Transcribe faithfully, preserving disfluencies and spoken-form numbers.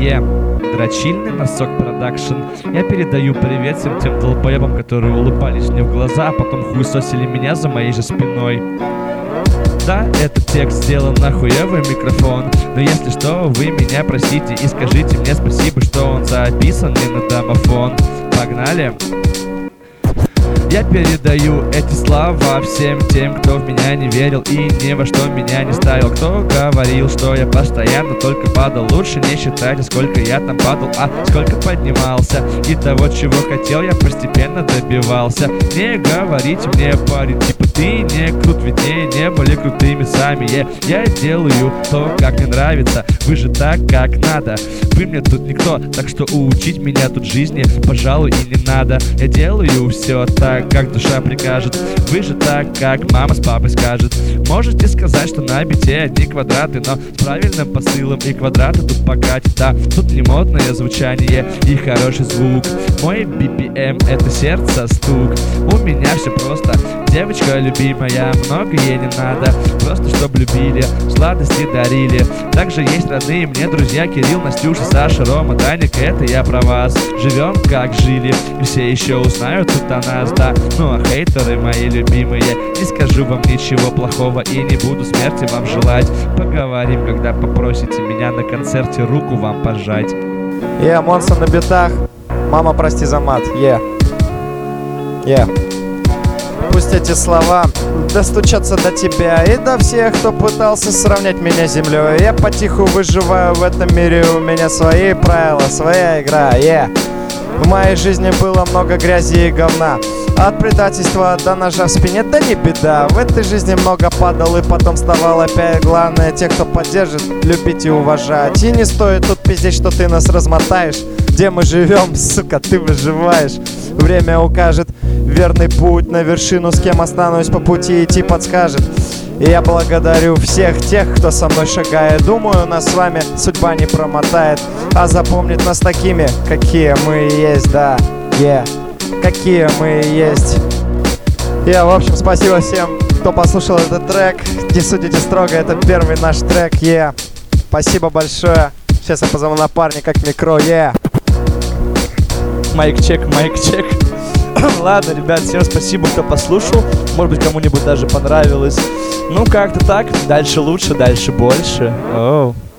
Е, дрочильный носок продакшн. Я передаю привет всем тем долбоебам, которые улыбались мне в глаза, а потом хуесосили меня за моей же спиной. Да, этот текст сделан на хуевый микрофон, но если что, вы меня простите и скажите мне спасибо, что он записан не на домофон. Погнали! Я передаю эти слова всем тем, кто в меня не верил и ни во что меня не ставил. Кто говорил, что я постоянно только падал. Лучше не считайте, сколько я там падал, а сколько поднимался. И того, чего хотел, я постепенно добивался. Не говорите мне, парень, типа ты не крут, ведь не, не были крутыми сами. yeah. Я делаю то, как мне нравится, вы же так, как надо. Вы мне тут никто, так что учить меня тут жизни, пожалуй, и не надо. Я делаю все так, как душа прикажет. Вы же так, как мама с папой скажет. Можете сказать, что на бите одни квадраты, но с правильным посылом и квадраты тут покатит. Да, тут не модное звучание и хороший звук. Мой би пи эм это сердце стук. У меня все просто, девочка любимая, много ей не надо, просто чтоб любили, сладости дарили. Также есть родные мне друзья: Кирилл, Настюша, Саша, Рома, Даник. Это я про вас. Живем как жили, и все еще узнают тут о нас, да. Ну а хейтеры мои любимые, не скажу вам ничего плохого и не буду смерти вам желать. Поговорим, когда попросите меня на концерте руку вам пожать. Е, yeah, Монсон на битах. Мама, прости за мат. Е. Yeah. Е. Yeah. Пусть эти слова достучатся до тебя и до всех, кто пытался сравнять меня с землей. Я потиху выживаю в этом мире, у меня свои правила, своя игра. Е. Yeah. В моей жизни было много грязи и говна, от предательства до ножа в спине, да не беда. В этой жизни много падал и потом вставал опять. Главное, тех, кто поддержит, любить и уважать. И не стоит тут пиздеть, что ты нас размотаешь. Где мы живем, сука, ты выживаешь. Время укажет верный путь на вершину, с кем останусь по пути идти подскажет. И я благодарю всех тех, кто со мной шагает. Думаю, нас с вами судьба не промотает, а запомнит нас такими, какие мы есть, да, е, yeah. Какие мы есть. Я, yeah, в общем, спасибо всем, кто послушал этот трек. Не судите строго, это первый наш трек, е. Yeah. Спасибо большое. Сейчас я позову напарника к микро, е. Yeah. Майк-чек, майк-чек. Ладно, ребят, всем спасибо, кто послушал. Может быть, кому-нибудь даже понравилось. Ну, как-то так. Дальше лучше, дальше больше. Оу.